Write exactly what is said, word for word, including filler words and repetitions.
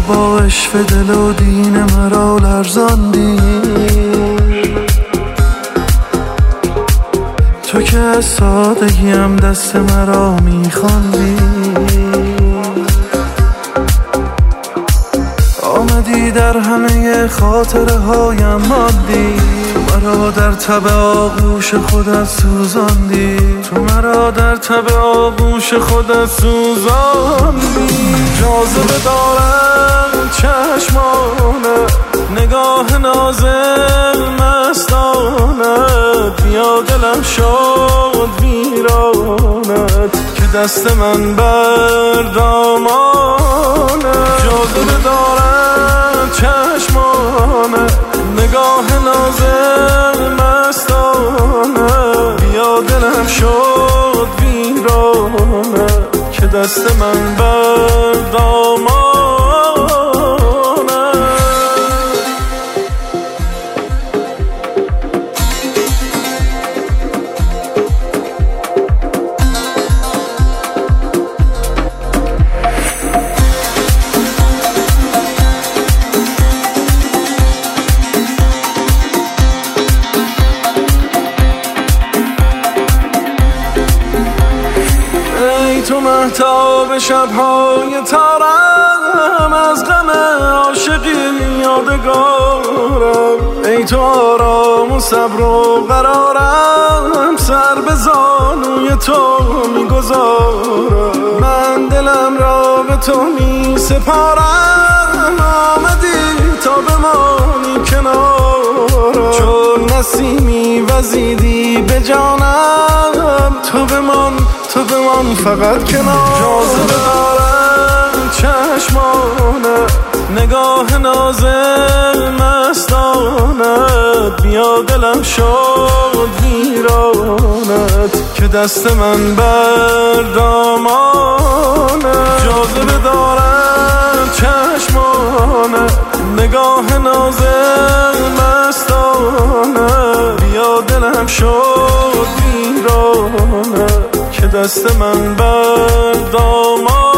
با عشق دل و دین مرا لرزاندی. تو که از سادگیم دست مرا میخواندی. آمدی در همه خاطره هایم ماندی. مرا در تب آغوش خودت سوزاندی. تو مرا در تب آغوش خودت سوزاندی. جاذبه دارم چشمانه، نگاه نازل مستانت. بیا دلم شد ویرانت که دست من بر دامانت. جاذبه دارم چشمانه، نگاه نازل مستانه. بیا دلم شد ویرانه که دست من بر دامانه. تو مهتاب شب‌های تارم، از غم عاشقی یادگارم. ای تو آرام و صبر و قرارم، سر به زانوی تو میگذارم. من دلم را به تو می سپارم، آمدی تا بمانی کنارم. چون نسیمی وزیدی به جانم، تو بمان تو بمان فقط کنار. جاذبه دارم چشمانه، نگاه نازل مستانت. بیا دلم شد ویرانت که دست من بر دامانت. جاذبه دارم چشمانه، نگاه نازل مستانت. بیا دلم شد ویرانت که دست من بر دامانت.